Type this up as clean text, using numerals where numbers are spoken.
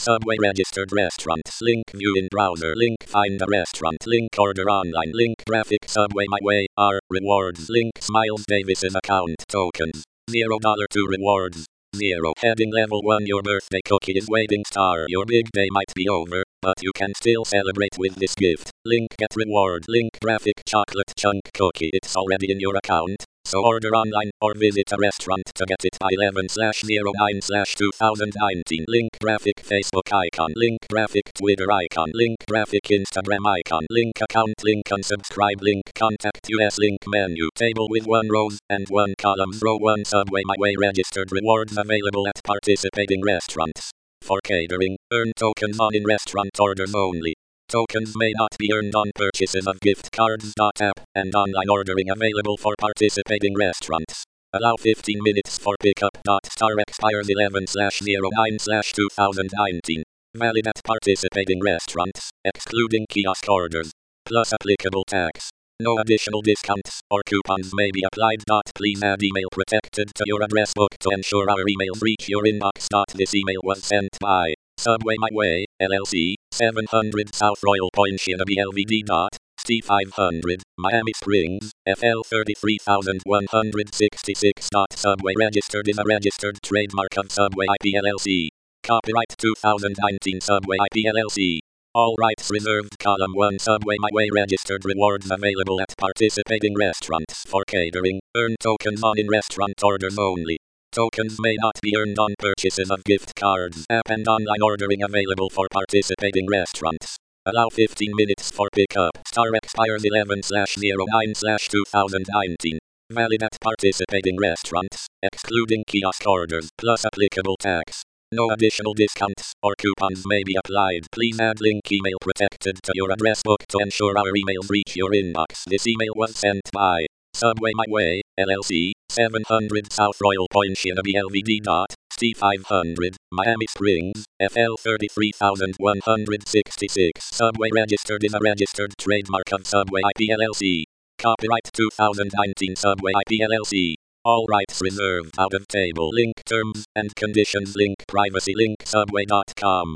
Subway registered restaurants. Link view in browser. Link find a restaurant. Link order online. Link graphic Subway My Way. R rewards. Link Smiles Davis's account. Tokens. $0 to rewards. 0. Heading level 1. Your birthday cookie is waiting star. Your big day might be over, but you can still celebrate with this gift. Link get reward. Link graphic chocolate chunk cookie. It's already in your account, so order online or visit a restaurant to get it by 11/09/2019. Link graphic Facebook icon. Link graphic Twitter icon. Link graphic Instagram icon. Link account. Link unsubscribe. Link contact us. Link menu. Table with 1 rows and 1 columns. Row 1 Subway My Way registered rewards available at participating restaurants. For catering, earn tokens on in-restaurant orders only. Tokens may not be earned on purchases of gift cards. App and online ordering available for participating restaurants. Allow 15 minutes for pickup. Star expires 11/09/2019. Valid at participating restaurants, excluding kiosk orders. Plus applicable tax. No additional discounts or coupons may be applied. Please add email protected to your address book to ensure our emails reach your inbox. This email was sent by Subway My Way, LLC, 700 South Royal Point, Shinneby LVD. St 500, Miami Springs, FL 33166. Subway registered is a registered trademark of Subway IP LLC. Copyright 2019 Subway IP LLC. All rights reserved. Column 1 Subway My Way registered rewards available at participating restaurants. For catering, earn tokens on in-restaurant orders only. Tokens may not be earned on purchases of gift cards. App and online ordering available for participating restaurants. Allow 15 minutes for pickup. Star expires 11/09/2019. Valid at participating restaurants, excluding kiosk orders, plus applicable tax. No additional discounts or coupons may be applied. Please add link email protected to your address book to ensure our emails reach your inbox. This email was sent by Subway My Way, LLC, 700 South Royal Point, Shinneby LVD. St 500, Miami Springs, FL 33166. Subway registered is a registered trademark of Subway IP LLC. Copyright 2019 Subway IP LLC. All rights reserved. Out of table. Link terms and conditions. Link privacy. Link subway.com.